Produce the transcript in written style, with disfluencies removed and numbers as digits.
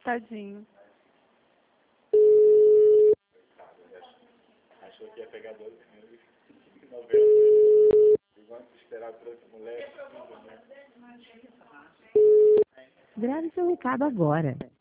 Tadinho. Achou que ia pegar 12.090. Vamos esperar por esse moleque. Grave seu recado agora.